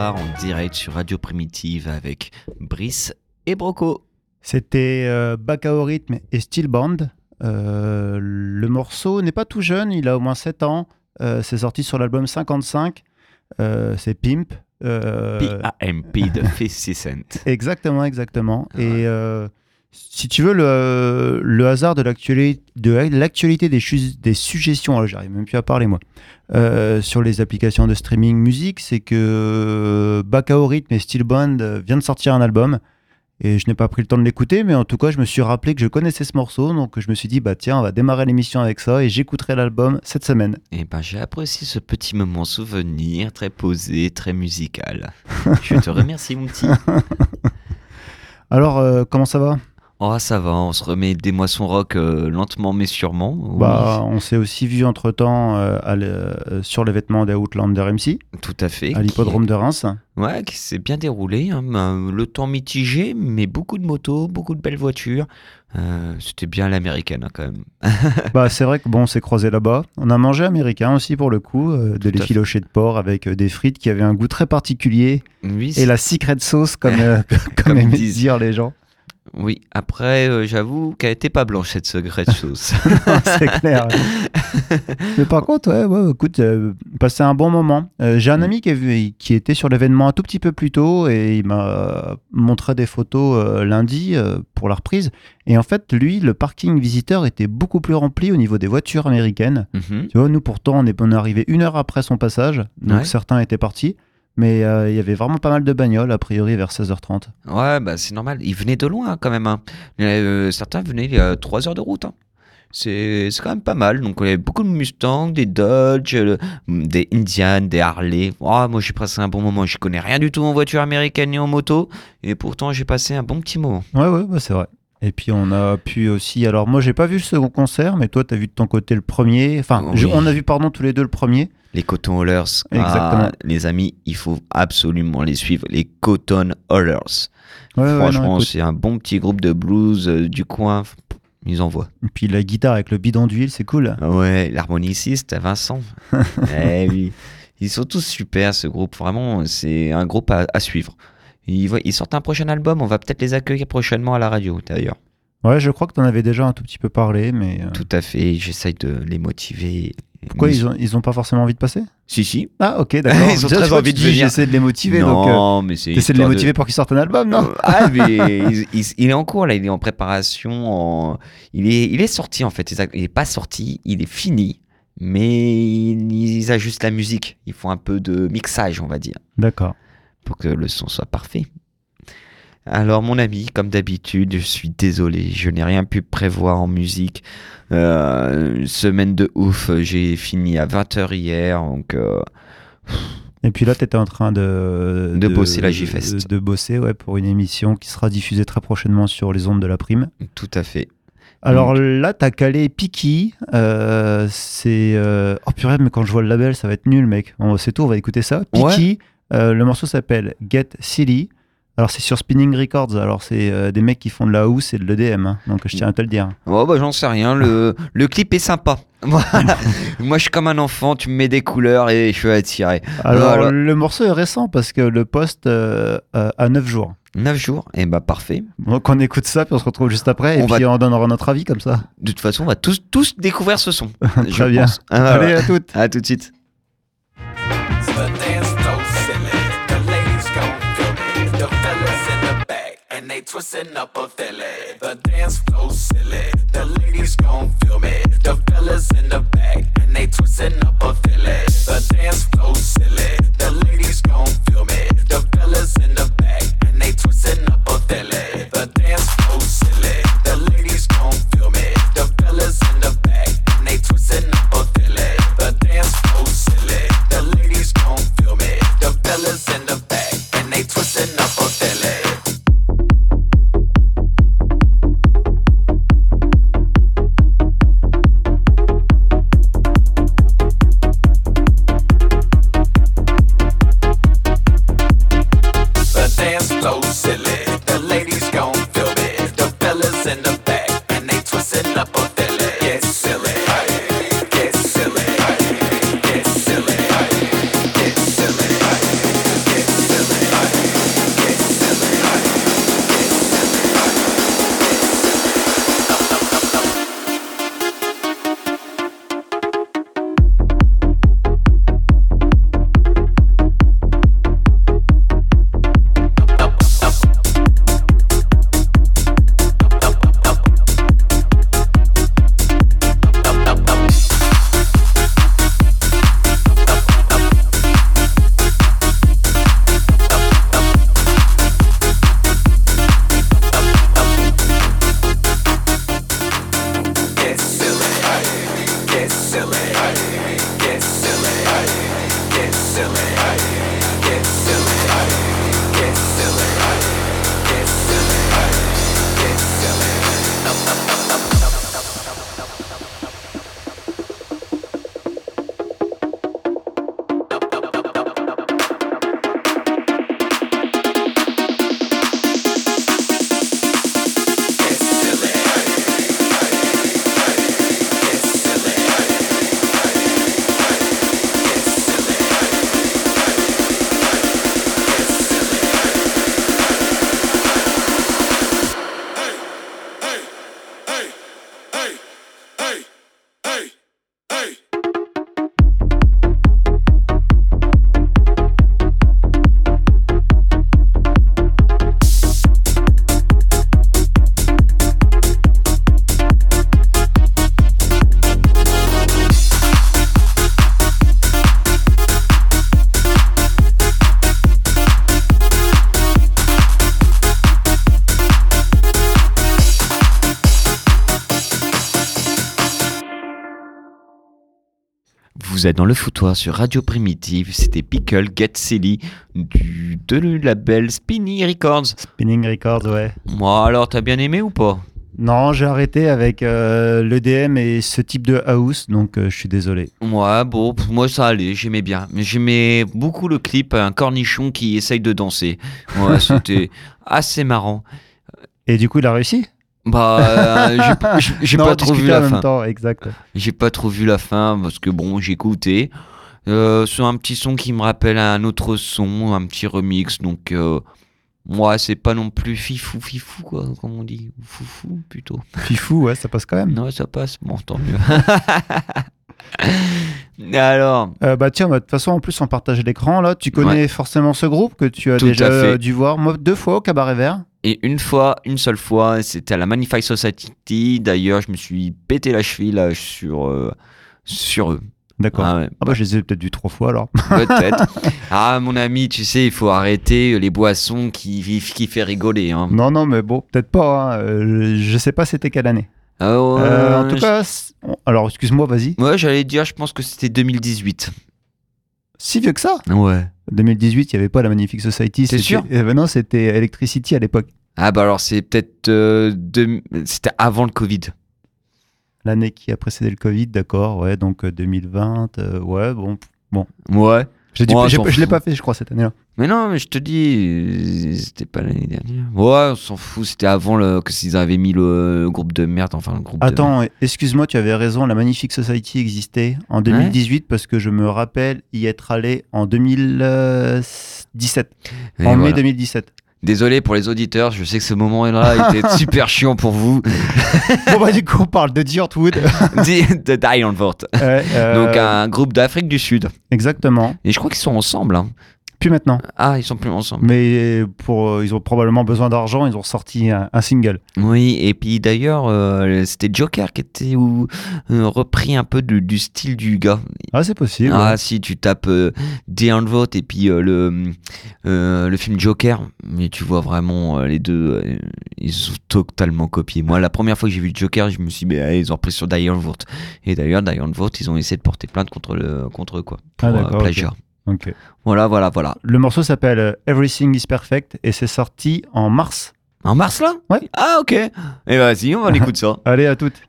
soir en direct sur Radio Primitive avec Brice et Broco. C'était Back au rythme et Steel Band. Le morceau n'est pas tout jeune, il a au moins 7 ans. C'est sorti sur l'album 55. C'est Pimp. P.A.M.P. de 50 Cent. Exactement. Ah ouais. Et si tu veux, le hasard de l'actualité des suggestions, alors j'arrive même plus à parler moi, sur les applications de streaming musique, c'est que Back au rythme et Steel Band vient de sortir un album. Et je n'ai pas pris le temps de l'écouter, mais en tout cas, je me suis rappelé que je connaissais ce morceau, donc je me suis dit, bah tiens, on va démarrer l'émission avec ça, et j'écouterai l'album cette semaine. Et ben j'ai apprécié ce petit moment souvenir, très posé, très musical. Je te remercie mon petit. Alors, comment ça va ? Oh ça va, on se remet des moissons rock lentement mais sûrement. Oui. Bah, on s'est aussi vu entre-temps sur les vêtements des Outlander MC, Tout à fait. à l'hippodrome de Reims. Ouais, qui s'est bien déroulé. Hein. Le temps mitigé, mais beaucoup de motos, beaucoup de belles voitures. C'était bien l'américaine hein, quand même. Bah, c'est vrai que bon, on s'est croisé là-bas. On a mangé américain aussi pour le coup, de l'effiloché de porc avec des frites qui avaient un goût très particulier. Oui, Et la secret sauce, comme Comme aimaient disent. dire les gens. Oui, après, j'avoue qu'elle était pas blanche cette secrète sauce. C'est clair. Mais par contre, ouais, écoute, passé un bon moment. J'ai un ami qui était sur l'événement un tout petit peu plus tôt et il m'a montré des photos lundi pour la reprise. Et en fait, lui, le parking visiteur était beaucoup plus rempli au niveau des voitures américaines. Mhm. Tu vois, nous pourtant, on est arrivé 1 heure après son passage, donc Ouais. certains étaient partis. Mais il y avait vraiment pas mal de bagnoles, a priori, vers 16h30. Ouais, bah c'est normal. Ils venaient de loin hein, quand même. Hein. Certains venaient 3 heures de route. Hein. C'est quand même pas mal. Donc, il y avait beaucoup de Mustangs, des Dodge, des Indian, des Harley. Oh, moi, j'ai passé un bon moment. Je connais rien du tout en voiture américaine ni en moto. Et pourtant, j'ai passé un bon petit moment. Ouais, bah, c'est vrai. Et puis on a pu aussi... Alors moi, j'ai pas vu le second concert, mais toi, t'as vu de ton côté le premier. Enfin, Oui. on a vu, pardon, tous les deux le premier. Les Cotton Haulers. Exactement. Les amis, il faut absolument les suivre. Les Cotton Haulers. Ouais, Franchement, non, écoute. c'est un bon petit groupe de blues du coin. Ils envoient. Et puis la guitare avec le bidon d'huile, c'est cool. Ouais, l'harmoniciste, Vincent. Eh oui. Ils sont tous super, ce groupe. Vraiment, c'est un groupe à suivre. Ils sortent un prochain album. On va peut-être les accueillir prochainement à la radio, d'ailleurs. Ouais, je crois que t'en avais déjà un tout petit peu parlé, mais... Tout à fait. J'essaye de les motiver. Pourquoi ils ont pas forcément envie de passer ? Si. Ah, ok, d'accord. Ils ont Déjà, très tu vois, envie tu de dis, venir. j'essaie de les motiver, donc... Non, mais c'est. T'essaies de les histoire motiver pour qu'ils sortent un album, non ? Ah, mais il est en cours, là. Il est en préparation. Il est sorti, en fait. Il est pas sorti. Il est fini. Mais ils ajustent la musique. Ils font un peu de mixage, on va dire. D'accord. Pour que le son soit parfait. Alors mon ami, comme d'habitude, je suis désolé, je n'ai rien pu prévoir en musique. Semaine de ouf, j'ai fini à 20h hier, donc Et puis là, t'étais en train de bosser la J-Fest. De bosser, ouais, pour une émission qui sera diffusée très prochainement sur les ondes de la Prime. tout à fait. Alors là, t'as calé Piki. C'est... Oh purée, mais quand je vois le label, ça va être nul, mec. C'est tout, on va écouter ça. Piki, le morceau s'appelle Get Silly. Alors c'est sur Spinning Records, alors c'est des mecs qui font de la house et de l'EDM, hein, donc je tiens à te le dire. Oh bah j'en sais rien, le clip est sympa. Voilà. Moi je suis comme un enfant, tu me mets des couleurs et je suis attiré. Alors Voilà. le morceau est récent parce que le post a 9 jours. 9 jours, et bah parfait. Donc on écoute ça, puis on se retrouve juste après, et puis on donnera notre avis comme ça. De toute façon, on va tous découvrir ce son. Très bien. Pense. Allez, à toutes. À tout de suite. And they twisting up a Philly. The dance flow silly. The ladies gon' feel me. The fellas in the back. And they twisting up a Philly. The dance flow silly. The ladies gon' feel me. The fellas in the back. And they twisting up a Philly. The dance flow silly. The ladies gon' feel me. The fellas in the back. And they twisting up a Philly. The dance flow silly. The ladies gon' feel me. The fellas in the back. And they twisting up a Philly. get silly, get silly, get silly, get silly, get silly, get silly. Vous êtes dans le foutoir sur Radio Primitive, c'était Pickle Get Silly de le label Spinning Records. Spinning Records, ouais. Moi alors, t'as bien aimé ou pas? Non, j'ai arrêté avec l'EDM et ce type de house, donc je suis désolé. Ouais, bon, moi ça allait, j'aimais bien. Mais j'aimais beaucoup le clip, un cornichon qui essaye de danser. Ouais, c'était assez marrant. Et du coup, il a réussi? Bah, j'ai Non, pas trop vu la en même fin. temps, exact. J'ai pas trop vu la fin parce que bon, j'ai écouté. C'est un petit son qui me rappelle un autre son, un petit remix. Donc, moi, c'est pas non plus fifou, quoi, comme on dit. Foufou, plutôt. Fifou, ouais, ça passe quand même. Non, ça passe, bon, tant mieux. Alors, Bah tiens, de toute façon, en plus, on partage l'écran, là. Tu connais forcément ce groupe que tu as Tout à déjà fait. dû voir. Moi, 2 fois au Cabaret Vert. et une seule fois, c'était à la Magnified Society. D'ailleurs, je me suis pété la cheville là, sur eux. D'accord. Ah ouais. Ah bah, je les ai peut-être vus 3 fois, alors. Peut-être. Ah, mon ami, tu sais, il faut arrêter les boissons qui fait rigoler. Hein. Non, mais bon, peut-être pas. Hein. Je sais pas c'était quelle année. En tout cas, alors, excuse-moi, vas-y. Ouais, j'allais dire, je pense que c'était 2018. Si vieux que ça. Ouais. 2018, il n'y avait pas la Magnifique Society. T'es sûr? Non, c'était Electricity à l'époque. Ah bah alors c'est peut-être... c'était avant le Covid. L'année qui a précédé le Covid, d'accord. Ouais, donc 2020. Ouais, bon. Ouais. Je Ouais, on s'en l'ai fout. pas fait, je crois, cette année-là. Mais non, mais je te dis, c'était pas l'année dernière. Ouais, on s'en fout, c'était avant que s'ils avaient mis le groupe de merde, enfin le groupe de... Attends, excuse-moi, tu avais raison, la Magnifique Society existait en 2018 parce que je me rappelle y être allé en 2017. Et En mai voilà. 2017. Désolé pour les auditeurs, je sais que ce moment-là était super chiant pour vous. Bon, bah, du coup, on parle de Dirtwood. De Dion Vote. Donc un groupe d'Afrique du Sud. Exactement. Et je crois qu'ils sont ensemble. Hein. Puis maintenant. Ah, ils sont plus ensemble. Mais ils ont probablement besoin d'argent, ils ont sorti un single. Oui, et puis d'ailleurs, c'était Joker qui était repris un peu du style du gars. Ah, c'est possible. Ah, si tu tapes Dion Vote et puis le film Joker, mais tu vois vraiment les deux, ils sont totalement copiés. Moi, la première fois que j'ai vu Joker, je me suis dit, ils ont repris sur Dion Vote. Et d'ailleurs, Dion Vote, ils ont essayé de porter plainte contre eux, quoi, pour d'accord, plagiat. Ok. Voilà. Le morceau s'appelle Everything is Perfect et c'est sorti en mars. En mars, là? Ouais. Ah, ok. Et vas-y, on va l'écouter ça. Allez, à toutes.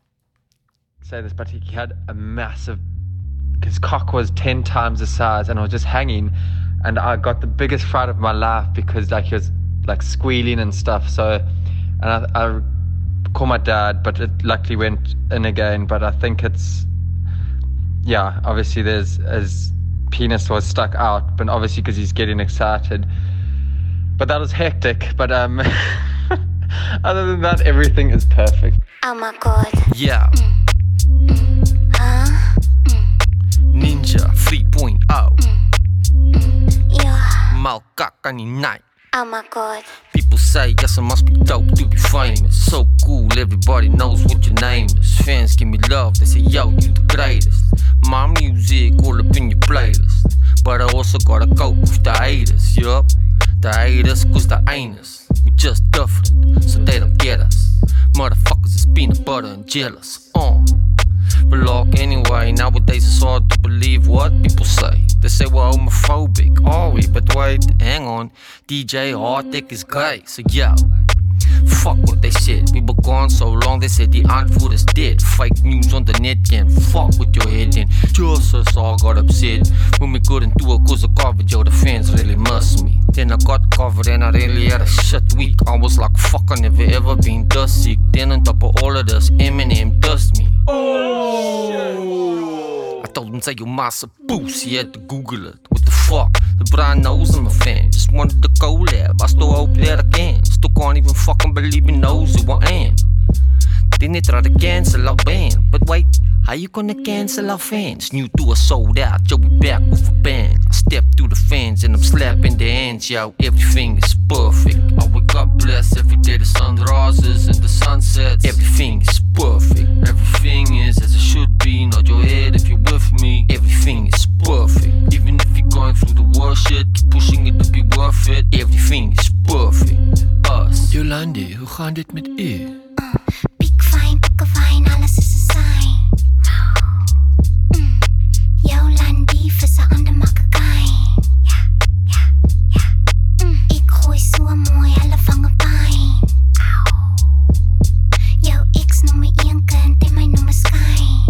Say this, but he had a massive. His cock was 10 times the size, and I was just hanging, and I got the biggest fright of my life because like he was like squealing and stuff. So, and I called my dad, but it luckily went in again. But I think it's, yeah, obviously his penis was stuck out, but obviously because he's getting excited. But that was hectic. But other than that, everything is perfect. Oh my god. Yeah. Ninja 3.0 Yeah. Maukakani night. Oh my god. People say yes I must be dope to be famous. So cool everybody knows what your name is. Fans give me love, they say yo you the greatest. My music all up in your playlist. But I also gotta go with the haters, yup. The haters cause the anus. We just different, so they don't get us. Motherfuckers is peanut butter and jealous. But look, anyway, nowadays it's hard to believe what people say. They say we're homophobic, are we? But wait, hang on, DJ Arctic is gay, so yo, fuck what they said. We were gone so long, they said the antwoord is dead. Fake news on the net can fuck with your head. And just us all got upset when we couldn't do it cause of COVID. Yo, the fans really must me. Then I got covered and I really had a shit week. I was like, fuck, I never ever been dust sick. Then on top of all of this, Eminem dust me. I told him, say you massa boost, he had to Google it. What the fuck? The Brian knows I'm a fan. Just wanted to collab, I still hope that I can. Still can't even fucking believe he knows who I am. Then they try to cancel our band. But wait, how you gonna cancel our fans? New tour sold out, yo, we back with a bang. I step through the fans and I'm slapping their hands, yo. Everything is perfect. I wake up blessed every day, the sun rises and the sun sets. Everything is perfect. Everything is as it should be. Nod your head if you're with me. Everything is perfect. Even if you're going through the worst shit, keep pushing it to be worth it. Everything is perfect. Us. Jolande, hoe gaan dit met u? Piek fijn, pakken fijn, alles is een sign. Jolandi, vissen aan de makkerkijn. Ik gooi zo mooi, hulle vangen pijn. Jou ex noem me een kind en my noem is skyn.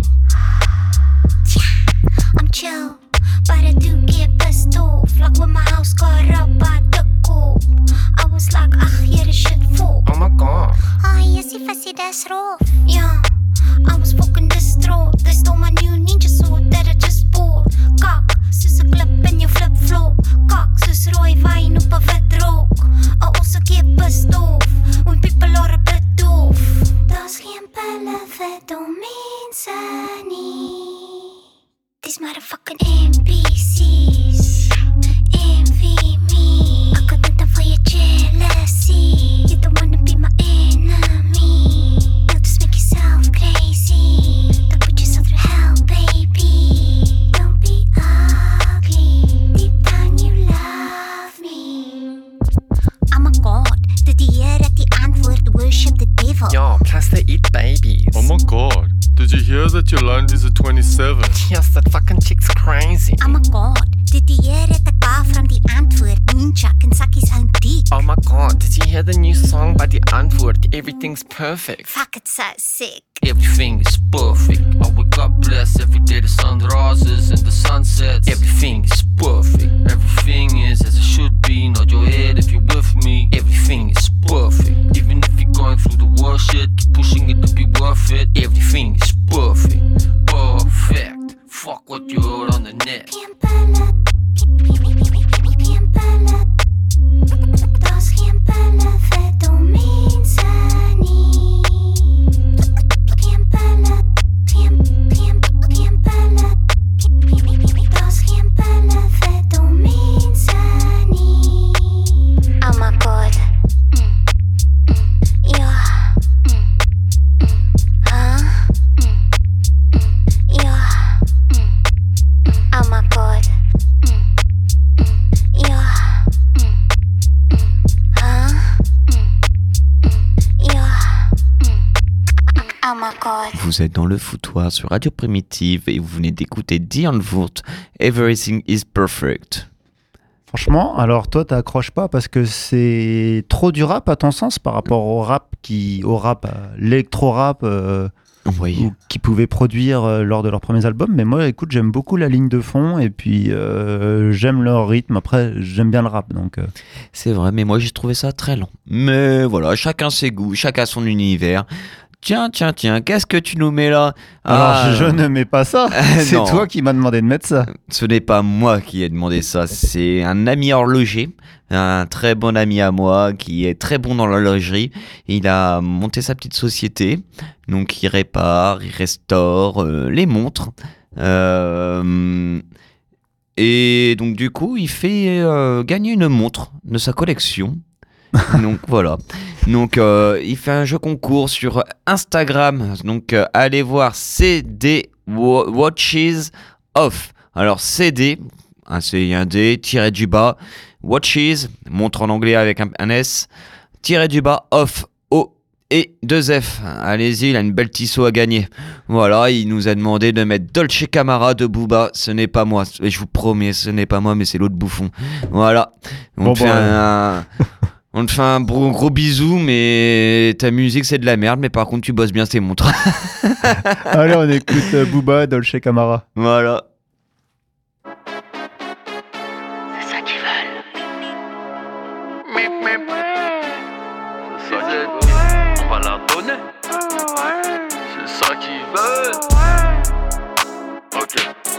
I'm chill, but I do get pissed off. Like when my house got up by the coop. I was like, ach, hier is shit vol. Oh my god. Ah, yes, if I see that's rough. Yeah, I was fucking distraught. They stole my new ninja suit that I just bought. Kak, soos 'n klip in jou flip-flop. Kak, soos rooi wyn op 'n wit rook. I also get pissed off when people are a bit off. Daar's geen pille vir dom mense nie. These motherfucking NPCs envy me. I got nothing for your jealousy. You don't wanna be my enemy. Don't just make yourself crazy. Don't put yourself through hell, baby. Don't be ugly. Deep down you love me. Oh my god, de Here het die antwoord worship the devil. Ja, plus they eat babies. Oh my god, did you hear that Yolandi's a 27? Yes, that fucking chick's crazy. Oh my god, de Here het 'n paar van die antwoord Ninjak en Sakkies own dick. Oh my god, did you hear the new song by The Antwoord? Everything's perfect. Fuck, it's so sick. Everything is perfect. I wake up blessed every day, the sun rises and the sun sets. Everything is perfect. Everything is as it should be. Nod your head if you're with me. Everything is perfect. Even if you're going through the worst shit, keep pushing it to be worth it. Everything is perfect. Perfect. Fuck what you heard on the net. Geen pille, geen pille. Daar's geen pille vir dom mense nie. Geen pille, geen pille. Daar's geen pille vir dom mense nie. Oh my god. Ja. Huh? Ja. Oh my god. Ja. Huh? Ja. Oh my god. Vous êtes dans le foutoir sur Radio Primitive et vous venez d'écouter Dion Voort, Everything is Perfect. Franchement, alors toi, t'accroches pas parce que c'est trop du rap à ton sens par rapport au rap l'électro-rap Oui. ou qui pouvaient produire lors de leurs premiers albums. Mais moi, écoute, j'aime beaucoup la ligne de fond et puis j'aime leur rythme. Après, j'aime bien le rap, donc. C'est vrai, mais moi j'ai trouvé ça très lent. Mais voilà, chacun ses goûts, chacun son univers. Tiens, qu'est-ce que tu nous mets là? Alors, je ne mets pas ça. C'est non. toi qui m'as demandé de mettre ça. Ce n'est pas moi qui ai demandé ça, c'est un ami horloger, un très bon ami à moi qui est très bon dans l'horlogerie. Il a monté sa petite société, donc il répare, il restaure les montres. Et donc du coup, il fait gagner une montre de sa collection. Donc voilà. Donc il fait un jeu concours sur Instagram. Donc allez voir CD Watches Off. Alors CD, un C et un D, tiré du bas, Watches, montre en anglais avec un S, tiré du bas Off, Et 2F, allez-y, il a une belle Tissot à gagner. Voilà, il nous a demandé de mettre Dolce Camara de Booba. Ce n'est pas moi, et je vous promets, ce n'est pas moi, mais c'est l'autre bouffon. Voilà, on te fait un gros bisou, mais ta musique c'est de la merde, mais par contre tu bosses bien tes montres. Allez, on écoute Booba, Dolce Camara. Voilà. C'est ça qu'ils veulent. On va leur donner. C'est ça qu'ils veulent. Ok.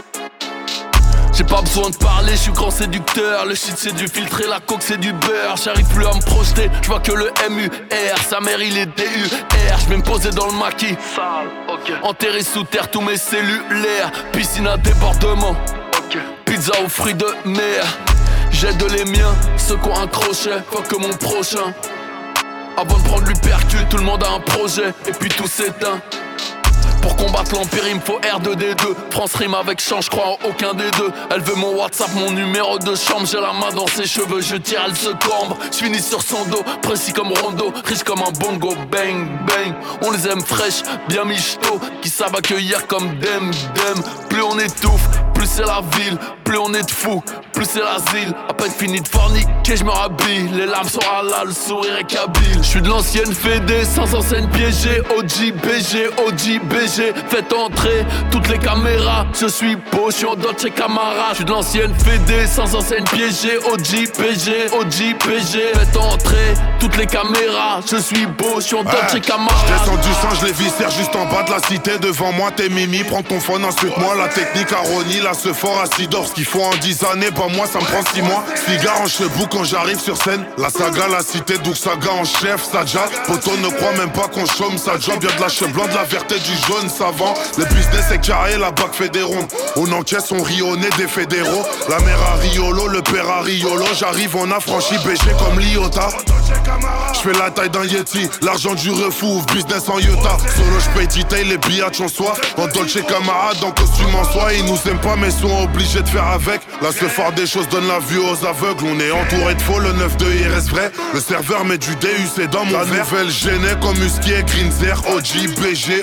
J'ai pas besoin de parler, je suis grand séducteur. Le shit c'est du filtre et la coke c'est du beurre. J'arrive plus à me projeter, je vois que le MUR. Sa mère il est DUR, je vais me poser dans le maquis. Enterré sous terre tous mes cellulaires. Piscine à débordement, pizza aux fruits de mer. J'aide les miens, ceux qui ont un crochet, faut que mon prochain. Avant de prendre l'hypercule, tout le monde a un projet, et puis tout s'éteint. Pour combattre l'empire, il me faut R2D2. France rime avec chant, je crois en aucun des deux. Elle veut mon WhatsApp, mon numéro de chambre. J'ai la main dans ses cheveux, je tire, elle se cambre. Je finis sur son dos, précis comme Rondo, riche comme un bongo, bang, bang. On les aime fraîches, bien michto, qui savent accueillir comme dem. Plus on étouffe, plus c'est la ville. Plus on est de fous, plus c'est l'asile. À peine fini de forniquer, je me rhabille. Les larmes sont halal, le sourire est kabyle. Je suis de l'ancienne Fédé, sans enseigne piégée. OG, BG, faites entrer toutes les caméras. Je suis beau, je suis en Dolce Camara. Je suis de l'ancienne Fédé, sans enseigne piégée. OG, PG, faites entrer toutes les caméras. Je suis beau, je suis en Dolce Camara. Je descends du sang, je les viscère juste en bas de la cité. Devant moi t'es Mimi, prends ton phone, insulte-moi. La technique à Ronnie, la Sephora, Sidor. Ce qu'il faut en 10 années, bah moi ça me prend 6 mois. Cigare en chebou quand j'arrive sur scène. La saga, la cité, Doug Saga en chef, Sadja. Poto ne croit même pas qu'on chôme, ça job. Y'a de la cheveux blanc, de la verte et du jaune savant. Le business est carré, la bac fait des rondes. On encaisse, on rit au nez des fédéraux. La mère à Riolo, le père à Riolo. J'arrive, on a franchi BG comme l'Iota. J'fais la taille d'un Yeti, l'argent du refou, business en Iota. Solo j'paye detail, les billets en soi. En Dolce Camara, en costume en soie. Ils nous aiment pas mais sont obligés de faire avec. La se fort des choses donne la vue aux aveugles. On est entouré de faux, le 9-2 il reste vrai. Le serveur met du DU, c'est dans mon verre. La nouvelle gênée comme Musquier, Greenzer, OG,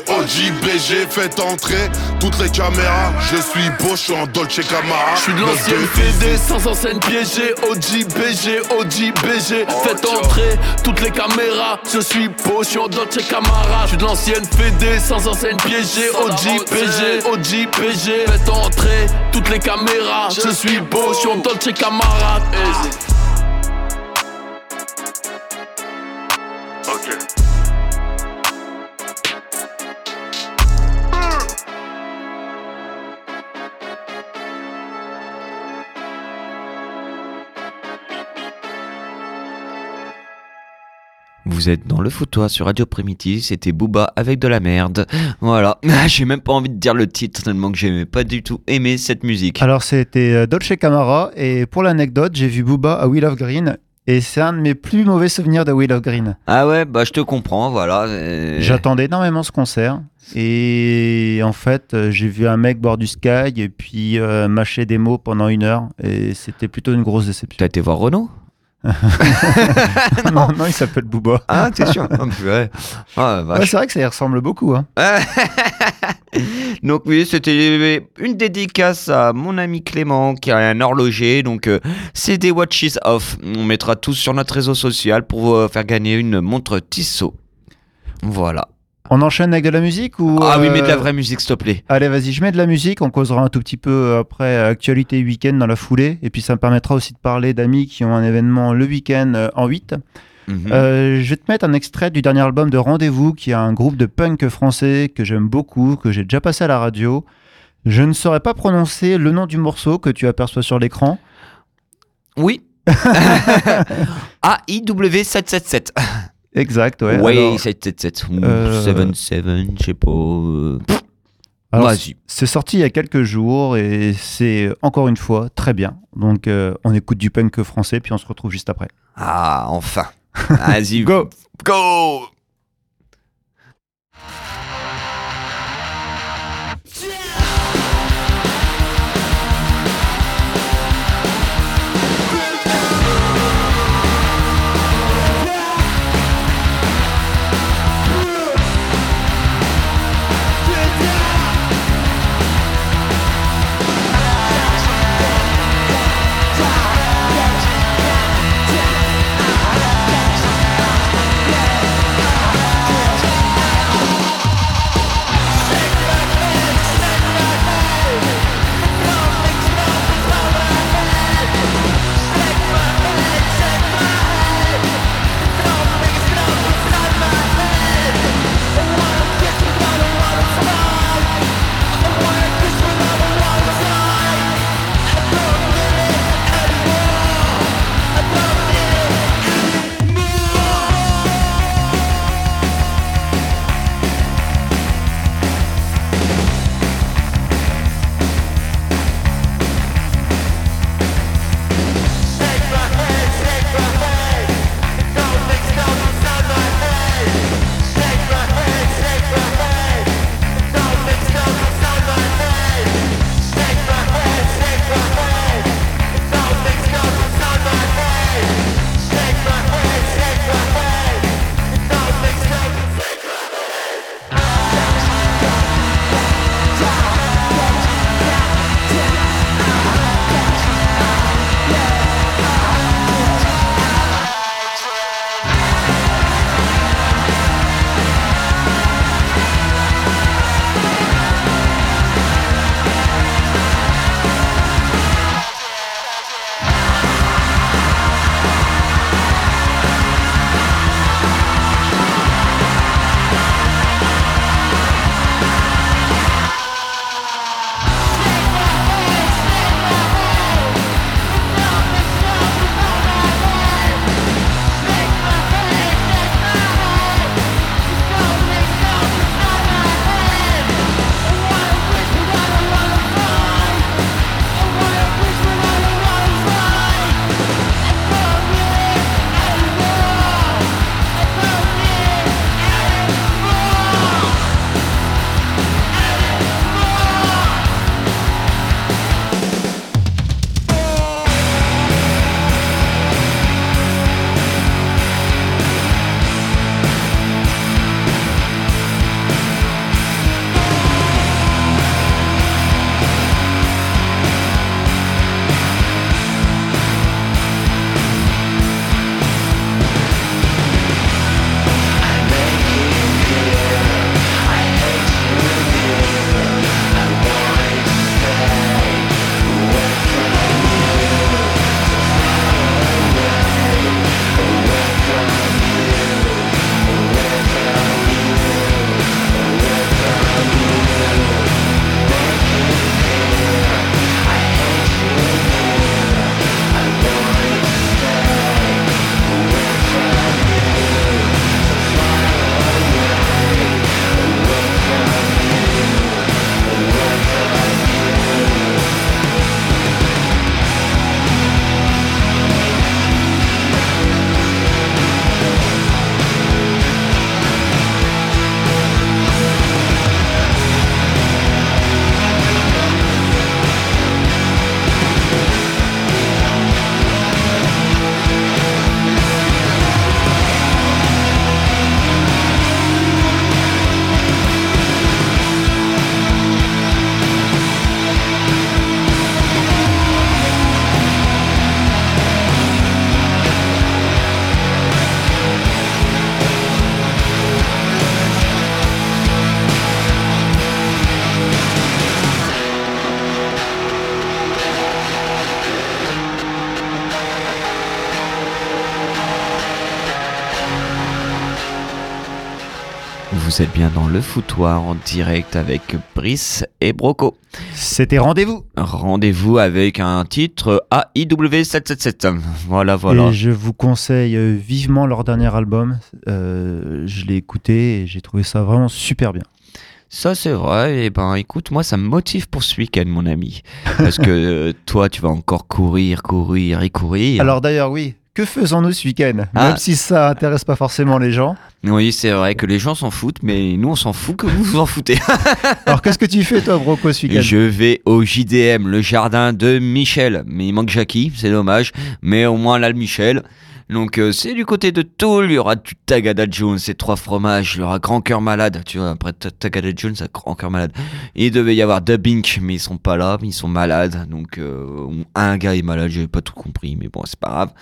BG, faites entrer toutes les caméras. Je suis beau, je suis en Dolce Camara. Je suis de l'ancienne Fédé, sans enseigne piégée. OG, BG, faites entrer toutes les caméras. Je suis beau, je suis en Dolce Camara. Je suis de l'ancienne Fédé, sans enseigne piégée. OG, PG, faites entrer toutes les caméras. Je suis beau, je suis en Dolce Camara. Ok. Vous êtes dans le foutoir sur Radio Primitive, c'était Booba avec de la merde. Voilà, j'ai même pas envie de dire le titre tellement que j'ai pas du tout aimé cette musique. Alors c'était Dolce Camara, et pour l'anecdote, j'ai vu Booba à Wheel of Green, et c'est un de mes plus mauvais souvenirs de Wheel of Green. Ah ouais, bah je te comprends, voilà. J'attendais énormément ce concert, et en fait j'ai vu un mec boire du Sky et puis mâcher des mots pendant 1 heure, et c'était plutôt une grosse déception. T'as été voir Renaud? non, il s'appelle Booba. Ah, t'es sûr? Ouais. Ah, ouais, c'est vrai que ça y ressemble beaucoup. Hein. Donc oui, c'était une dédicace à mon ami Clément qui a un horloger. Donc c'est des Watches Off. On mettra tous sur notre réseau social pour faire gagner une montre Tissot. Voilà. On enchaîne avec de la musique ou Ah oui, mets de la vraie musique, s'il te plaît. Allez, vas-y, je mets de la musique. On causera un tout petit peu après actualité week-end dans la foulée. Et puis ça me permettra aussi de parler d'amis qui ont un événement le week-end en 8. Je vais te mettre un extrait du dernier album de Rendez-vous, qui est un groupe de punk français que j'aime beaucoup, que j'ai déjà passé à la radio. Je ne saurais pas prononcer le nom du morceau que tu aperçois sur l'écran. Oui. AIW777. Exact, ouais. Ouais, alors, 777 ou 77, je sais pas. Alors, vas-y. C'est sorti il y a quelques jours et c'est encore une fois très bien. Donc on écoute du punk français puis on se retrouve juste après. Ah, enfin. Vas-y. Go. Go. Vous êtes bien dans le foutoir en direct avec Brice et Broco. C'était Rendez-vous. Rendez-vous avec un titre AIW777. Voilà. Et je vous conseille vivement leur dernier album. Je l'ai écouté et j'ai trouvé ça vraiment super bien. Ça c'est vrai, et ben écoute, moi ça me motive pour ce week-end mon ami. Parce que toi tu vas encore courir. Alors d'ailleurs oui, que faisons-nous ce week-end ? Même si ça intéresse pas forcément les gens. Oui, c'est vrai que les gens s'en foutent, mais nous on s'en fout que vous vous en foutez. Alors qu'est-ce que tu fais toi Broco ce week-end ? Je vais au JDM, le jardin de Michel. Mais il manque Jackie, c'est dommage, mais au moins là le Michel. Donc c'est du côté de Toul, il y aura du Tagada Jones et 3 fromages, il y aura Grand Cœur Malade, tu vois, après Tagada Jones, c'est Grand Cœur Malade. Et il devait y avoir Dubbink, mais ils sont pas là, ils sont malades, donc un gars est malade, j'avais pas tout compris, mais bon, c'est pas grave.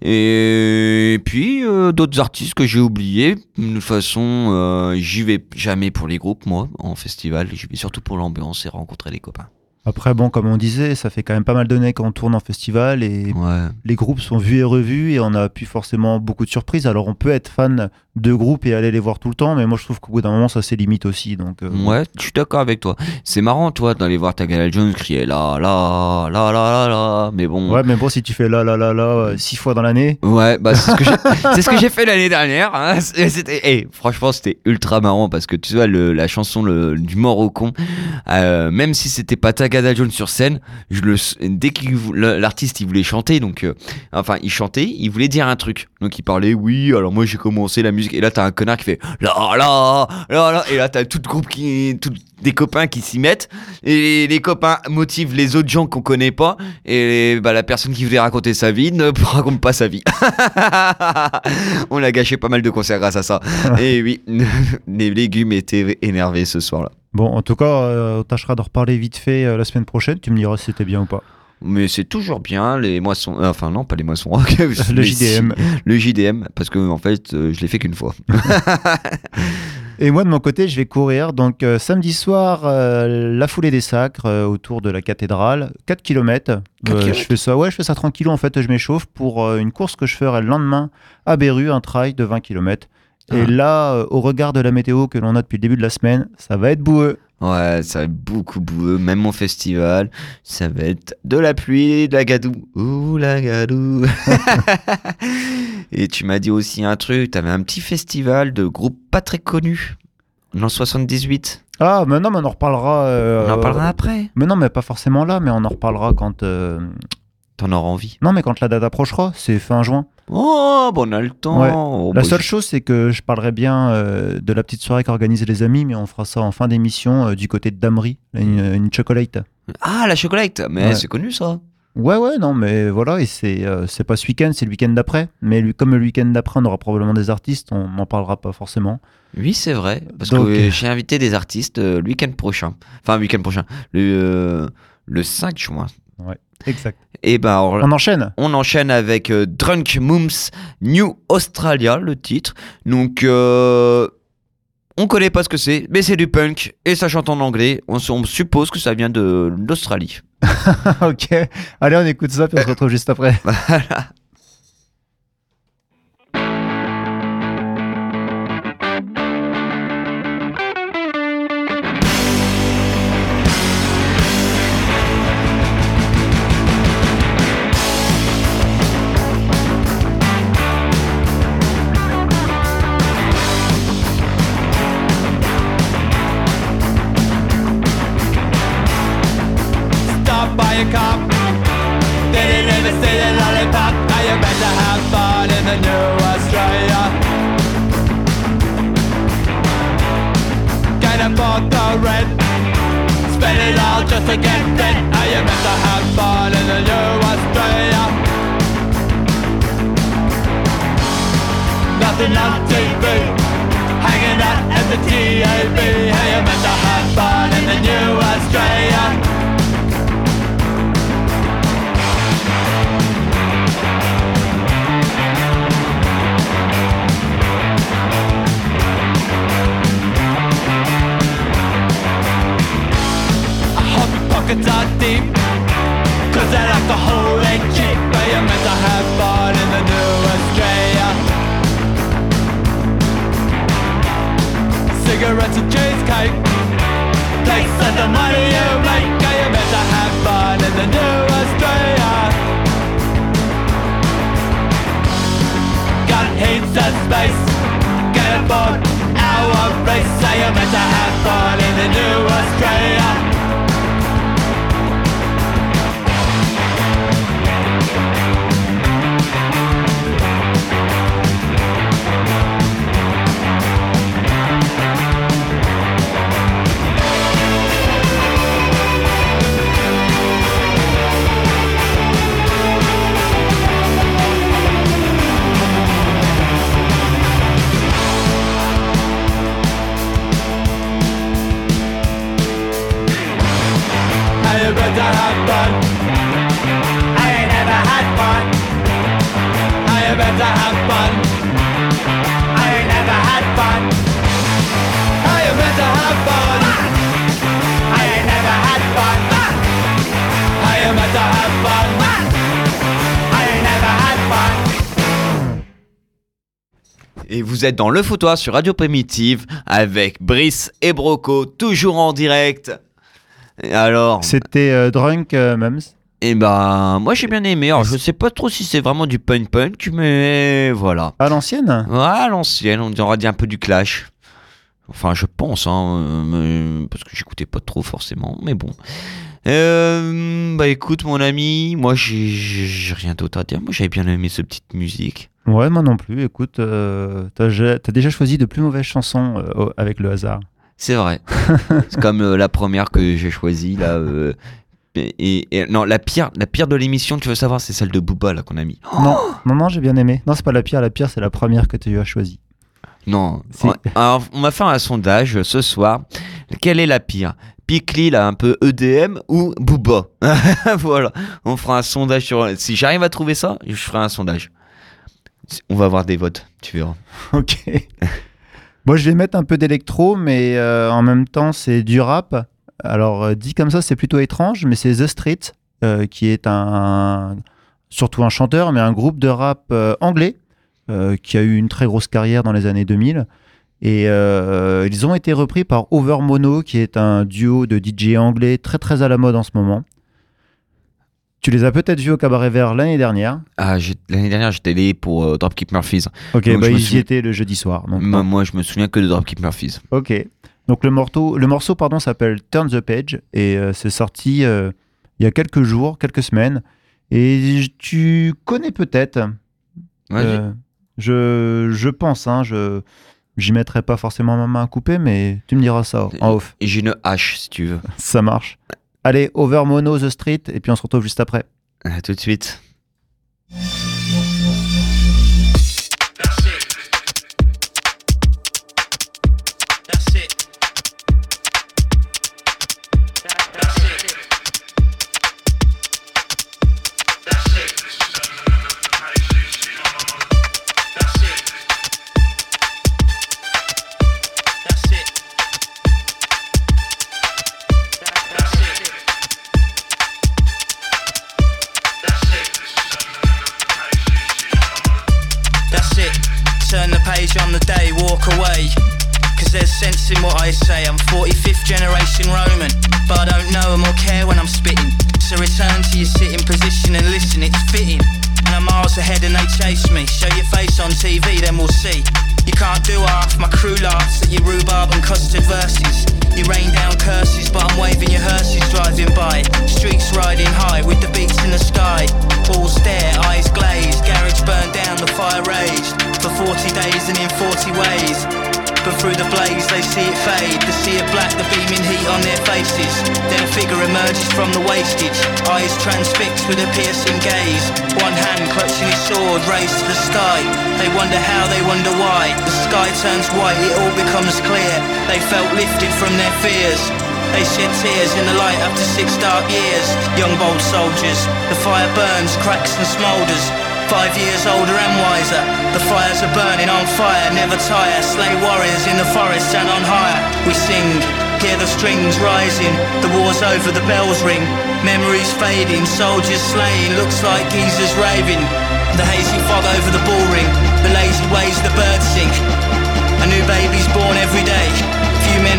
Et puis d'autres artistes que j'ai oubliés, de toute façon, j'y vais jamais pour les groupes, moi, en festival, j'y vais surtout pour l'ambiance et rencontrer des copains. Après, bon, comme on disait, ça fait quand même pas mal d'années qu'on tourne en festival et les groupes sont vus et revus et on n'a plus forcément beaucoup de surprises. Alors, on peut être fan de groupes et aller les voir tout le temps, mais moi, je trouve qu'au bout d'un moment, ça c'est limite aussi. Donc, ouais, je suis d'accord avec toi. C'est marrant, toi, d'aller voir Tagada Jones crier là, mais bon. Ouais, mais bon, si tu fais là, 6 fois dans l'année. Ouais, bah, c'est ce que j'ai fait l'année dernière. Hein. Franchement, c'était ultra marrant parce que tu vois, la chanson du mort au con, même si c'était pas Tagada Jones sur scène, dès que l'artiste il voulait chanter, donc il chantait, il voulait dire un truc, donc il parlait, oui, alors moi j'ai commencé la musique, et là t'as un connard qui fait là, et là t'as tout le groupe des copains qui s'y mettent, et les copains motivent les autres gens qu'on connaît pas, et la personne qui voulait raconter sa vie ne raconte pas sa vie. On a gâché pas mal de concerts grâce à ça. Et oui, les légumes étaient énervés ce soir-là. Bon, en tout cas, on tâchera de reparler vite fait la semaine prochaine. Tu me diras si c'était bien ou pas. Mais c'est toujours bien, les moissons... Enfin non, pas les moissons rock. Le JDM. Le JDM, parce que en fait, je l'ai fait qu'une fois. Et moi, de mon côté, je vais courir. Donc, samedi soir, la foulée des sacres autour de la cathédrale. 4 km. Je fais ça tranquille. En fait, je m'échauffe pour une course que je ferai le lendemain à Beru, un trail de 20 km. Et là, au regard de la météo que l'on a depuis le début de la semaine, ça va être boueux. Ouais, ça va être beaucoup boueux, même mon festival, ça va être de la pluie, de la gadoue. Ouh, la gadoue. Et tu m'as dit aussi un truc, t'avais un petit festival de groupes pas très connus, en 78. Ah, mais non, mais on en reparlera... on en parlera après. Mais non, mais pas forcément là, mais on en reparlera quand... T'en auras envie. Non, mais quand la date approchera, c'est fin juin. Oh, bon, on a le temps. Ouais. Oh, la seule chose, c'est que je parlerai bien de la petite soirée qu'organisent les amis, mais on fera ça en fin d'émission du côté de Damery, une chocolate. Ah, la chocolate, mais c'est connu ça. Ouais, non, mais voilà, et c'est pas ce week-end, c'est le week-end d'après. Mais comme le week-end d'après, on aura probablement des artistes, on n'en parlera pas forcément. Oui, c'est vrai, parce que j'ai invité des artistes le week-end prochain. Enfin, le week-end prochain, le 5 juin. Ouais, exact. Et ben, on enchaîne. On enchaîne avec Drunk Mums New Australia, le titre. Donc, on connaît pas ce que c'est, mais c'est du punk et ça chante en anglais. On suppose que ça vient d'Australie. Ok, allez, on écoute ça puis on se retrouve juste après. Voilà. Just to get rent, are you meant to have fun in the new Australia? Nothing on TV, hanging out at the TAB. Are you meant to have fun in the new Australia? Pockets are deep, cause they like the whole ain't cheap. But you're meant to have fun in the new Australia. It's a cheesecake. Thanks to the money you make, you better have fun in the new Australia. Got heaps of space, get aboard our race. So you better have fun in the new Australia. You better have fun. I ain't never had fun. You better have fun. I ain't never had fun. You better have fun. I ain't never had fun. You better have fun. I ain't never had fun. Et vous êtes dans le foutoir sur Radio Primitive avec Brice et Broco, toujours en direct. Alors, c'était Drunk Mums. Et ben, moi j'ai bien aimé. Alors, je sais pas trop si c'est vraiment du punk, mais voilà. À l'ancienne ? Ouais, à l'ancienne, on aurait dit un peu du Clash. Enfin, je pense, parce que j'écoutais pas trop forcément, mais bon. Bah écoute, mon ami, moi j'ai rien d'autre à dire. Moi j'avais bien aimé cette petite musique. Ouais, moi non plus. Écoute, t'as déjà choisi de plus mauvaises chansons avec le hasard. C'est vrai. C'est comme la première que j'ai choisie là. Et non, la pire de l'émission, tu veux savoir, c'est celle de Booba là qu'on a mis. Non, j'ai bien aimé. Non, c'est pas la pire c'est la première que tu as choisie. Non. Alors, on va faire un sondage ce soir. Quelle est la pire ? Pikli là, un peu EDM ou Booba ? Voilà. On fera un sondage sur. Si j'arrive à trouver ça, je ferai un sondage. On va avoir des votes, tu verras. Ok. Moi, je vais mettre un peu d'électro, mais en même temps, c'est du rap. Alors, dit comme ça, c'est plutôt étrange, mais c'est The Street, qui est surtout un chanteur, mais un groupe de rap anglais, qui a eu une très grosse carrière dans les années 2000. Et ils ont été repris par Overmono, qui est un duo de DJ anglais très très à la mode en ce moment. Tu les as peut-être vus au Cabaret Vert l'année dernière. Ah, l'année dernière, j'étais allé pour Dropkick Murphys. Ok, donc ils y étaient le jeudi soir. Donc, moi, je me souviens que de Dropkick Murphys. Ok. Donc le morceau s'appelle Turn the Page et c'est sorti il y a quelques jours, quelques semaines. Et tu connais peut-être. Je pense, j'y mettrai pas forcément ma main à couper, mais tu me diras ça en off. Et j'ai une hache si tu veux. Ça marche. Allez, Overmono, The Street, et puis on se retrouve juste après. À tout de suite. On the day, walk away. Cause there's sense in what I say. I'm 45th generation Roman, but I don't know them or care when I'm spitting. So return to your sitting position and listen, it's fitting. And I'm miles ahead and they chase me. Show your face on TV, then we'll see. You can't do half, my crew laughs at your rhubarb and custard verses. You rain down curses, but I'm waving your hearses driving by. Streets riding high with the beats in the sky. Balls stare, eyes glazed, garage burned down, the fire raged. For 40 days and in 40 ways. But through the blaze they see it fade. The sea of black, the beaming heat on their faces. Then a figure emerges from the wastage. Eyes transfixed with a piercing gaze. One hand clutching his sword raised to the sky. They wonder how, they wonder why. The sky turns white, it all becomes clear. They felt lifted from their fears. They shed tears in the light after 6 dark years. Young bold soldiers. The fire burns, cracks and smoulders. 5 years older and wiser. The fires are burning on fire, never tire. Slay warriors in the forests and on higher. We sing, hear the strings rising. The war's over, the bells ring. Memories fading, soldiers slain. Looks like geezers raving. The hazy fog over the bull ring. The lazy ways the birds sing. A new baby's born every day. Few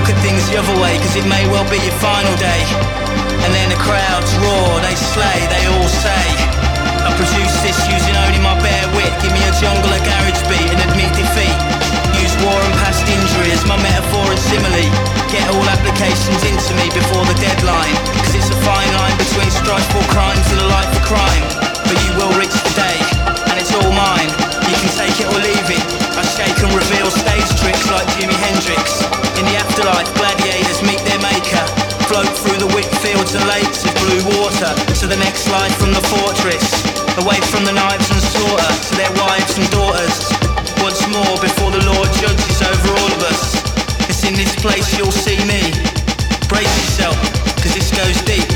look at things the other way, cause it may well be your final day. And then the crowds roar, they slay, they all say, I produced this using only my bare wit. Give me a jungle, a garage beat and admit defeat. Use war and past injury as my metaphor and simile. Get all applications into me before the deadline, cause it's a fine line between strifeful crimes and a life of crime. But you will reach the day, and it's all mine. You can take it or leave it. I shake and reveal stage tricks like Jimi Hendrix. In the afterlife, gladiators meet their maker. Float through the wheat fields and lakes of blue water to the next life from the fortress. Away from the knives and slaughter to their wives and daughters. Once more before the Lord judges over all of us. It's in this place you'll see me. Brace yourself, cause this goes deep.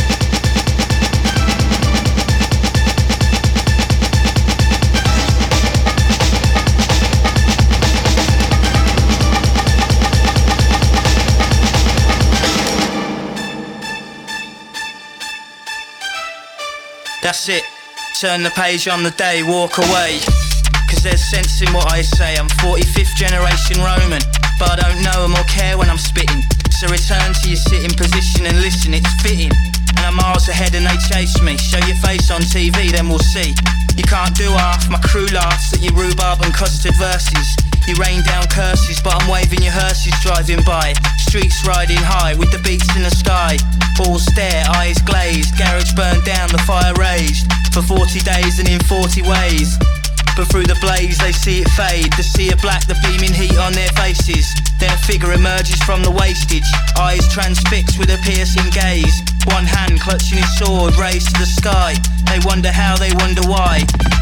That's it, turn the page on the day, walk away. Cause there's sense in what I say. I'm 45th generation Roman, but I don't know them or care when I'm spitting. So return to your sitting position and listen, it's fitting. And I'm miles ahead and they chase me. Show your face on TV, then we'll see. You can't do half, my crew laughs at your rhubarb and custard verses. You rain down curses, but I'm waving your hearses driving by. Streets riding high with the beats in the sky. All stare, eyes glazed, garage burned down, the fire raged. For 40 days and in 40 ways. But through the blaze they see it fade. The sea of black, the beaming heat on their faces. Then a figure emerges from the wastage, eyes transfixed with a piercing gaze. One hand clutching his sword raised to the sky. They wonder how, they wonder why.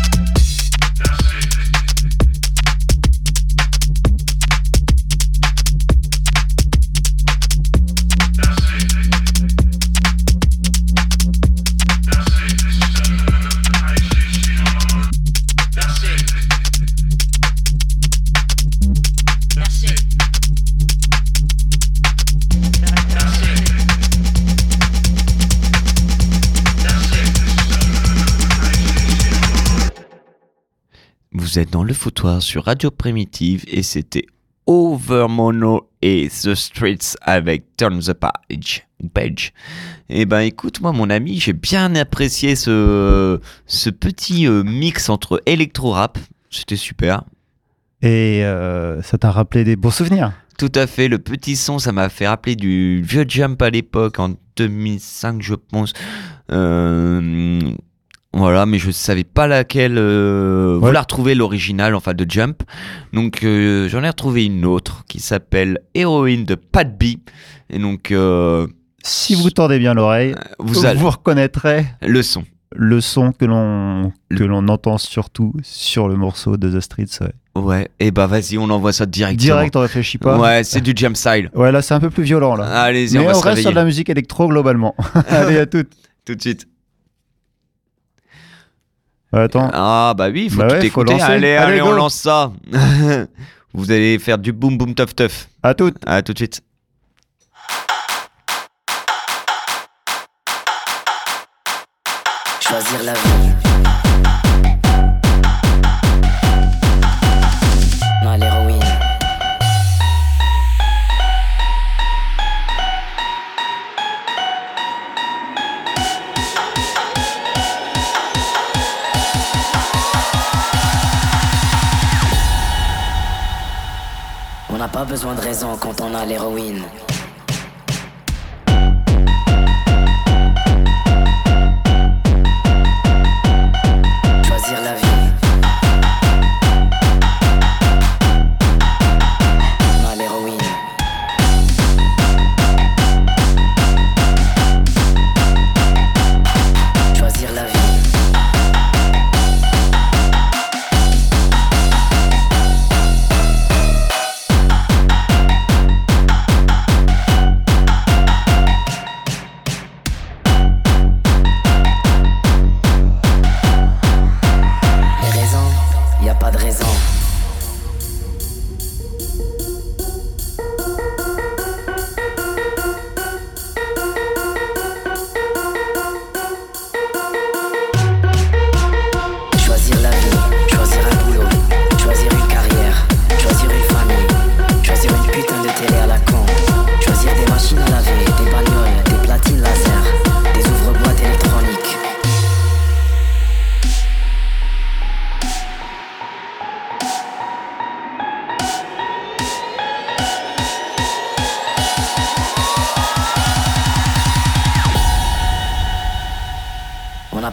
Vous êtes dans le foutoir sur Radio Primitive et c'était Overmono et The Streets avec Turn the Page. Et ben écoute, moi mon ami, j'ai bien apprécié ce petit mix entre électro-rap, c'était super. Et ça t'a rappelé des beaux souvenirs? Tout à fait, le petit son, ça m'a fait rappeler du vieux Jump à l'époque, en 2005 je pense. Voilà, mais je savais pas laquelle voilà, retrouver l'original enfin de Jump. Donc j'en ai retrouvé une autre qui s'appelle Héroïne de Pat B. Et donc si vous tendez bien l'oreille, vous reconnaîtrez le son. Le son que l'on entend surtout sur le morceau de The Streets. Ouais, et bah vas-y, on envoie ça directement. Direct, on réfléchit pas. Ouais, c'est du jump style. Ouais, là c'est un peu plus violent là. Allez-y, mais on va se reste réveiller. sur de la musique électro globalement. Allez, à toutes. Tout de suite. Attends. Ah bah oui, il faut tout écouter. Allez, on lance ça. Vous allez faire du boom boom tough tough. À toutes. À tout de suite. Choisir la vie. Non à l'héroïne. On n'a pas besoin de raison quand on a l'héroïne. Choisir la vie. On a l'héroïne. Choisir la vie.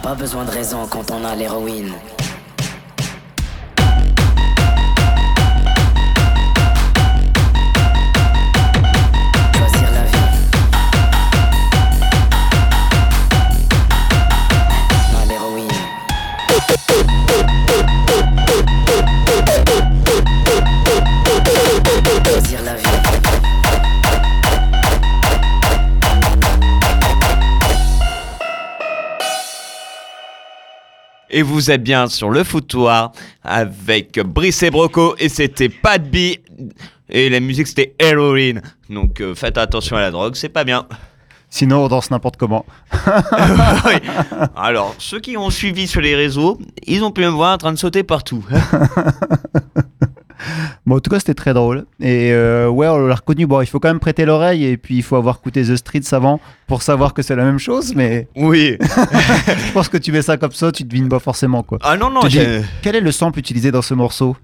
pas besoin de raison quand on a l'héroïne. Choisir la vie. On a l'héroïne. Choisir la vie. Et vous êtes bien sur le foutoir avec Brice et Broco et c'était Pat B et la musique c'était Heroin. Donc faites attention à la drogue, c'est pas bien. Sinon, on danse n'importe comment. Oui. Alors, ceux qui ont suivi sur les réseaux, ils ont pu me voir en train de sauter partout. Bon, en tout cas, c'était très drôle. Et ouais, on l'a reconnu. Bon, il faut quand même prêter l'oreille et puis il faut avoir écouté The Streets avant pour savoir que c'est la même chose. Mais oui, je pense que tu mets ça comme ça, tu devines pas forcément quoi. Ah non, non, Tu dis, quel est le sample utilisé dans ce morceau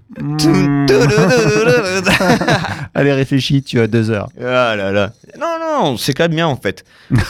Allez, réfléchis, tu as 2 heures. Ah là là. Non, non, c'est quand même bien en fait.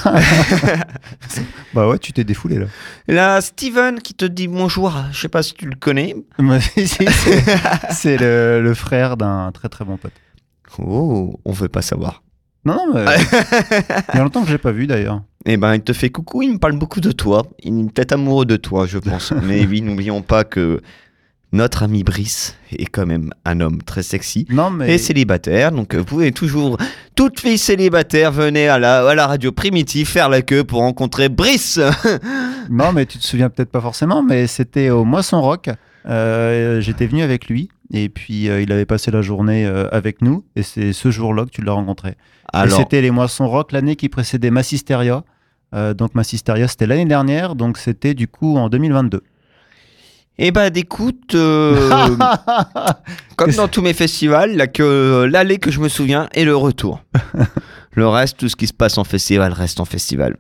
Bah ouais, tu t'es défoulé là. Là, Steven qui te dit bonjour, je sais pas si tu le connais. C'est le frère d'un très très bon pote. Oh, on veut pas savoir. Non, non, mais il y a longtemps que je l'ai pas vu d'ailleurs. Eh ben, il te fait coucou, il me parle beaucoup de toi. Il est peut-être amoureux de toi, je pense. Mais oui, n'oublions pas que notre ami Brice est quand même un homme très sexy et célibataire. Donc, vous pouvez toujours, toute fille célibataire, venez à la radio Primitive faire la queue pour rencontrer Brice. Non, mais tu te souviens peut-être pas forcément, mais c'était au Moisson Rock. J'étais venu avec lui et puis il avait passé la journée avec nous et c'est ce jour-là que tu l'as rencontré. Alors... Et c'était les Moissons Rock l'année qui précédait Massisteria. Donc Massisteria c'était l'année dernière, donc c'était du coup en 2022. Eh ben écoute, comme dans tous mes festivals, là que l'aller que je me souviens et le retour. Le reste, tout ce qui se passe en festival reste en festival.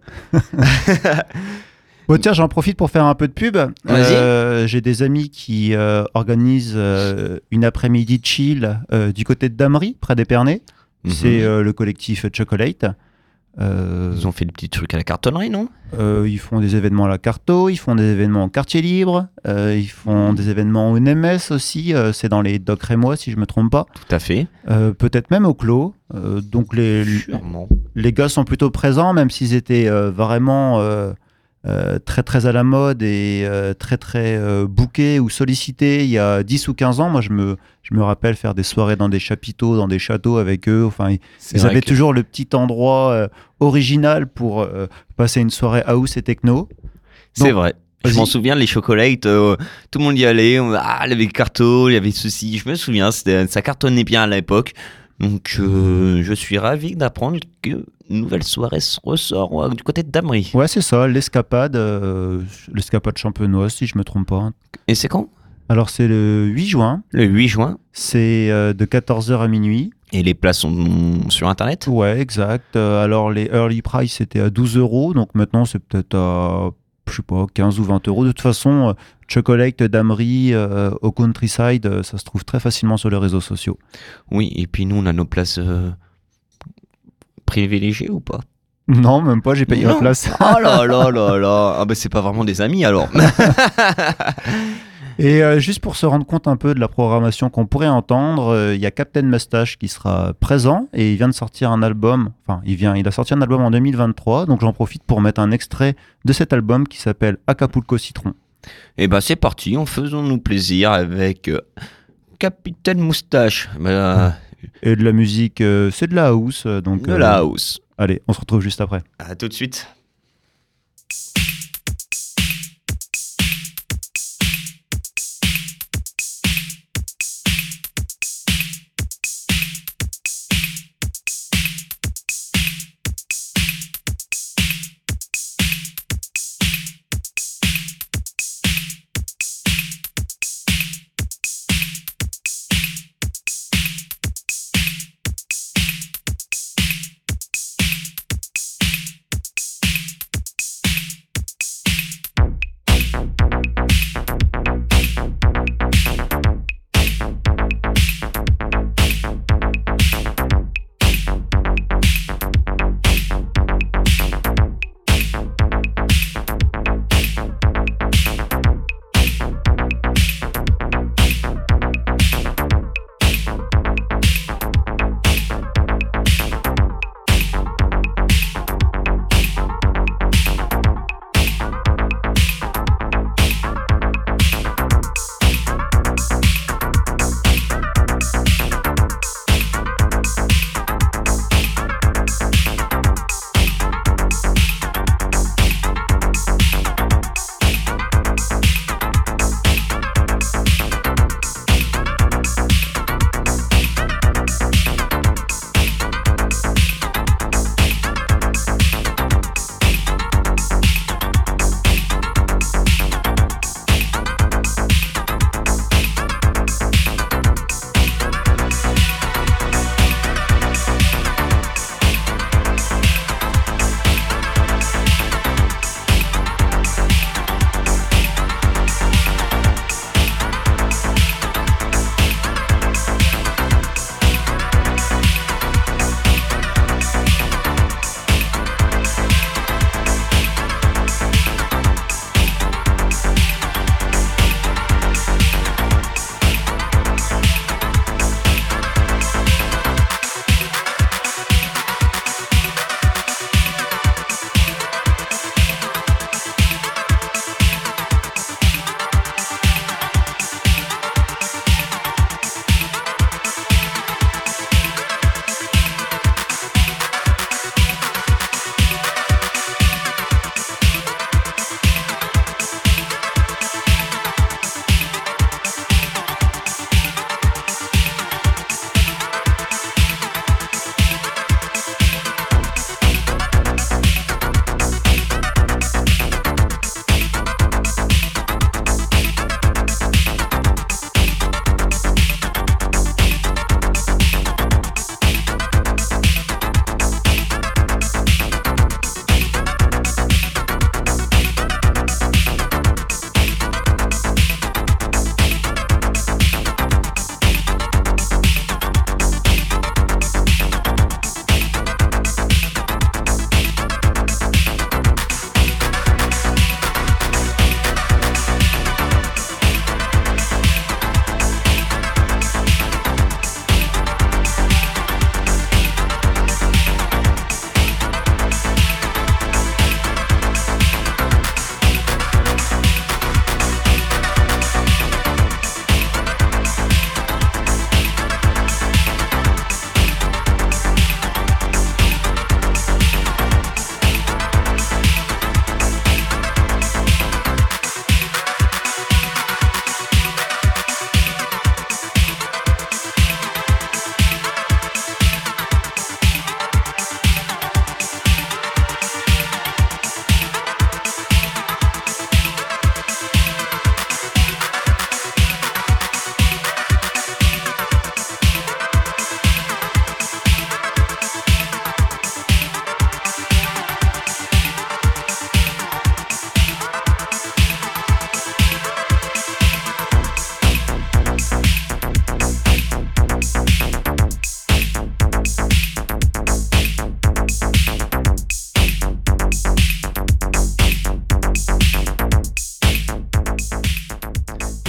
Bon tiens, j'en profite pour faire un peu de pub. Vas-y. J'ai des amis qui organisent une après-midi chill du côté de Damery, près d'Épernay. C'est le collectif Chocolate. Ils ont fait des petits trucs à la cartonnerie, non? Ils font des événements à la Carto, ils font des événements au Quartier Libre, ils font des événements au NMS aussi, c'est dans les Docs Rémois si je me trompe pas. Tout à fait. Peut-être même au Clos. Donc les gars sont plutôt présents, même s'ils étaient vraiment très très à la mode et très très bookés ou sollicités il y a 10 ou 15 ans. Moi je me rappelle faire des soirées dans des chapiteaux, dans des châteaux avec eux. Enfin, ils avaient toujours le petit endroit original pour passer une soirée house et techno. C'est vrai. Je m'en souviens, les chocolates, tout le monde y allait. Il y avait le carton, il y avait ceci. Je me souviens, ça cartonnait bien à l'époque. Donc, je suis ravi d'apprendre que une nouvelle soirée se ressort du côté de Damery. Ouais, c'est ça, l'escapade champenoise, si je me trompe pas. Et c'est quand? Alors, c'est le 8 juin. Le 8 juin. C'est de 14h à minuit. Et les places sont sur Internet? Ouais, exact. Alors, les early price, c'était à 12 €. Donc, maintenant, c'est peut-être à, je sais pas, 15 ou 20 €. De toute façon, Chocolate, Damery, au Countryside, ça se trouve très facilement sur les réseaux sociaux. Oui, et puis nous, on a nos places privilégiées ou pas? Non, même pas, j'ai payé la place. Oh là là là là. Ah bah c'est pas vraiment des amis alors. Et juste pour se rendre compte un peu de la programmation qu'on pourrait entendre, il y a Captain Mustache qui sera présent et il vient de sortir un album, il a sorti un album en 2023, donc j'en profite pour mettre un extrait de cet album qui s'appelle Acapulco Citron. Et bah c'est parti, faisons-nous plaisir avec Capitaine Moustache. Et de la musique, c'est de la house. Donc, de la house. Allez, on se retrouve juste après. À tout de suite.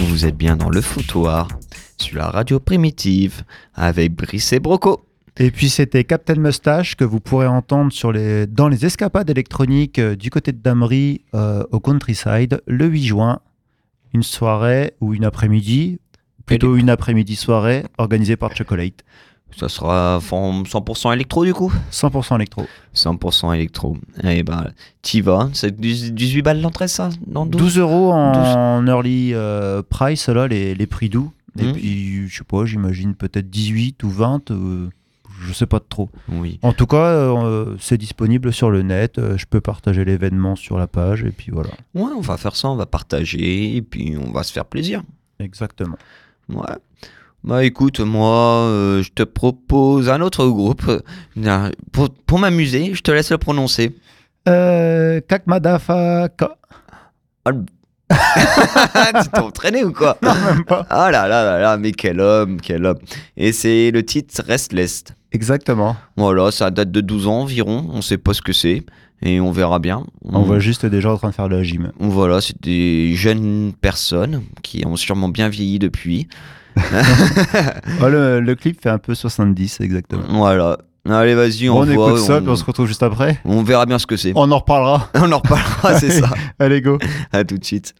Vous êtes bien dans le foutoir, sur la radio primitive, avec Brice et Broco. Et puis c'était Captain Moustache que vous pourrez entendre dans les escapades électroniques du côté de Damery au Countryside le 8 juin. Une soirée ou une après-midi, plutôt une après-midi-soirée organisée par Chocolate. Ça sera 100% électro du coup ? 100% électro. 100% électro. Et ben, t'y vas. C'est 18 balles l'entrée, ça ? Non, 12 euros en early price, là, les prix doux. Et puis, je sais pas, j'imagine peut-être 18 ou 20, je sais pas trop. Oui. En tout cas, c'est disponible sur le net. Je peux partager l'événement sur la page, et puis voilà. Ouais, on va faire ça, on va partager, et puis on va se faire plaisir. Exactement. Ouais. Bah écoute, moi, je te propose un autre groupe. Pour m'amuser, je te laisse le prononcer. Kakmadafaka. Tu t'es entraîné ou quoi ? Non, même pas. Ah là là là là, mais quel homme. Et c'est le titre Restless. Exactement. Voilà, ça date de 12 ans environ, on sait pas ce que c'est, et on verra bien. On voit juste des gens en train de faire de la gym. Voilà, c'est des jeunes personnes qui ont sûrement bien vieilli depuis. Le clip fait un peu 70, exactement. Voilà. Allez, vas-y, on voit. Écoute ça, puis on se retrouve juste après. On verra bien ce que c'est. On en reparlera. On en reparlera, c'est ça. Allez, go. À tout de suite.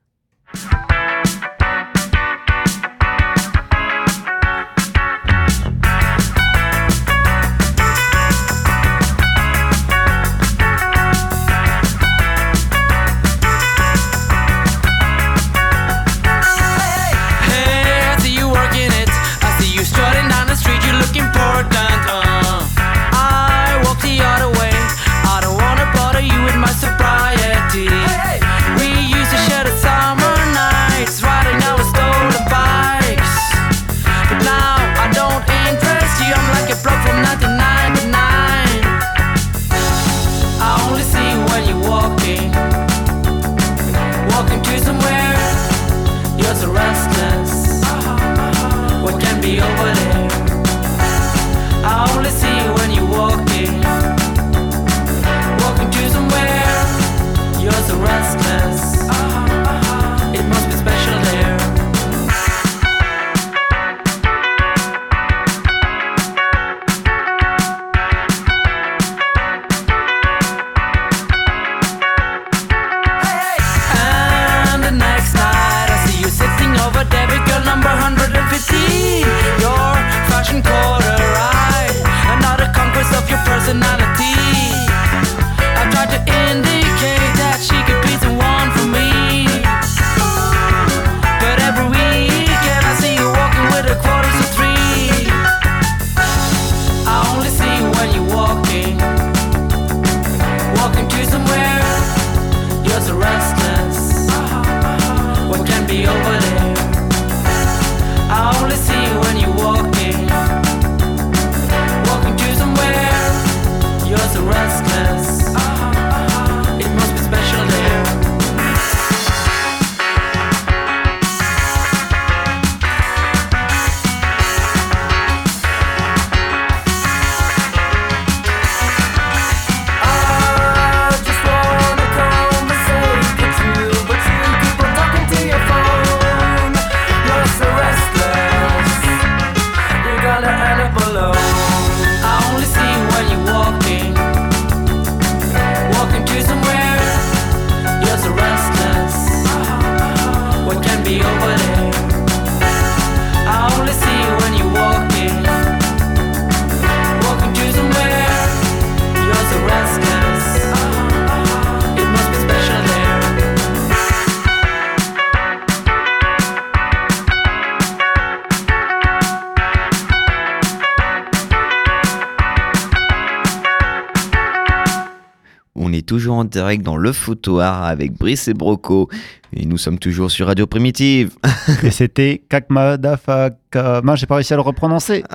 Toujours en direct dans le foutoir avec Brice et Broco. Et nous sommes toujours sur Radio Primitive. Et c'était Kakmadafaka. J'ai pas réussi à le reprononcer.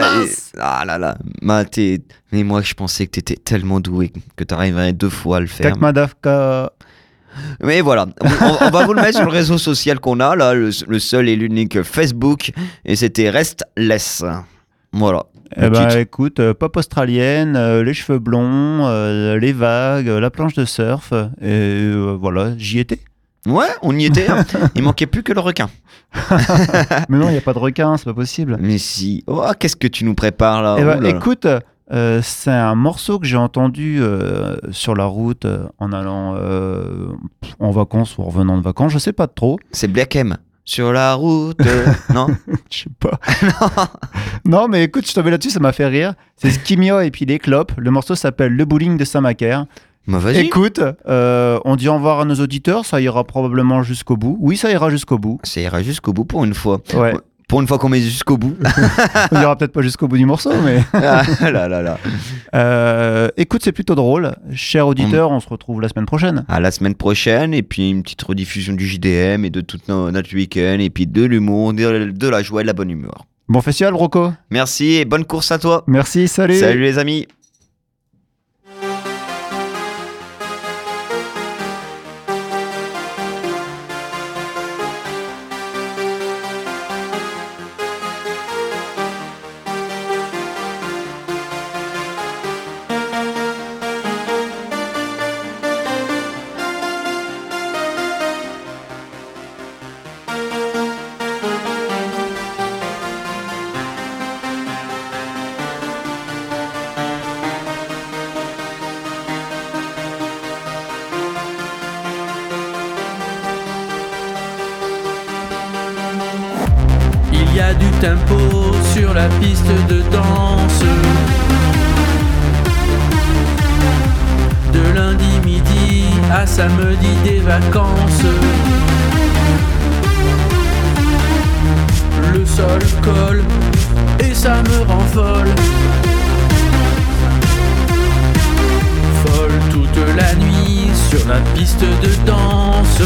Ah là là. Mais moi, je pensais que t'étais tellement doué que t'arriverais 2 fois à le faire. Kakmadafaka. Mais voilà, on va vous le mettre sur le réseau social qu'on a, là, le seul et l'unique Facebook. Et c'était Restless. Voilà. Eh ben, écoute, pop australienne, les cheveux blonds, les vagues, la planche de surf, et voilà, j'y étais. Ouais, on y était. Hein. Il manquait plus que le requin. Mais non, il n'y a pas de requin, c'est pas possible. Mais si. Oh, qu'est-ce que tu nous prépares là? Eh ben, Oh là là. écoute, c'est un morceau que j'ai entendu sur la route en allant en vacances ou en revenant de vacances, je sais pas trop. C'est Black M. Sur la route. Non? Je sais pas. Non, mais écoute, je tombais là-dessus, ça m'a fait rire. C'est Skimio et puis les clopes. Le morceau s'appelle Le Bowling de Saint-Macaire. Bah vas-y. Écoute, on dit au revoir à nos auditeurs, ça ira probablement jusqu'au bout. Oui, ça ira jusqu'au bout. Ça ira jusqu'au bout pour une fois. Ouais. Pour une fois qu'on met jusqu'au bout. On ira peut-être pas jusqu'au bout du morceau, mais... Ah là là là. Écoute, c'est plutôt drôle. Chers auditeurs, on se retrouve la semaine prochaine. À la semaine prochaine, et puis une petite rediffusion du JDM et de tout notre week-end, et puis de l'humour, de la joie et de la bonne humeur. Bon festival, Rocco. Merci et bonne course à toi. Merci, salut. Salut les amis. Il y a du tempo sur la piste de danse. De lundi midi à samedi des vacances. Le sol colle et ça me rend folle. Folle toute la nuit sur la piste de danse.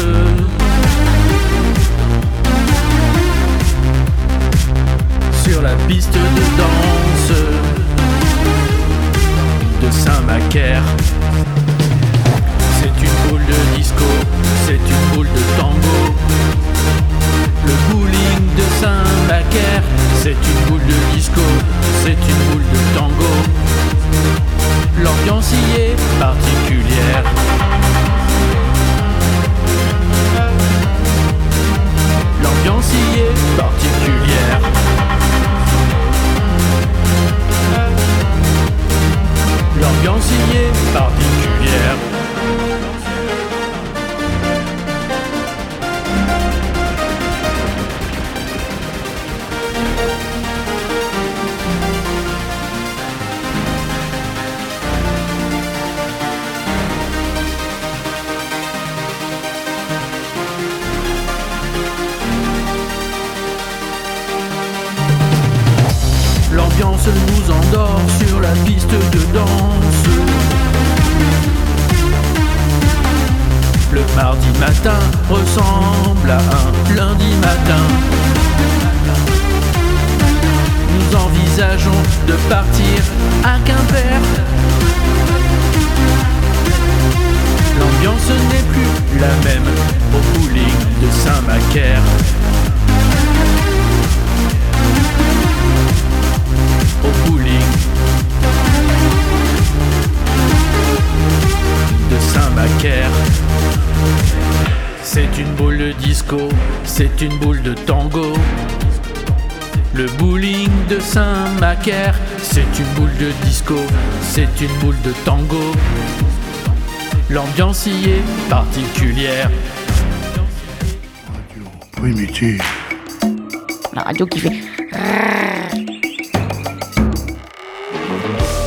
Sur la piste de danse de Saint-Macaire. C'est une boule de disco, c'est une boule de tango. Le bowling de Saint-Macaire, c'est une boule de disco, c'est une boule de tango. L'ambiance y est particulière. L'ambiance y est particulière. L'ambiance y est particulière. L'ambiance nous endort sur la piste de danse. Le mardi matin ressemble à un lundi matin. Nous envisageons de partir à Quimper. L'ambiance n'est plus la même au bowling de Saint-Macaire. Au bowling de Saint-Macaire. C'est une boule de disco, c'est une boule de tango. Le bowling de Saint-Macaire, c'est une boule de disco, c'est une boule de tango. L'ambiance y est particulière. Radio primitive. La radio qui fait...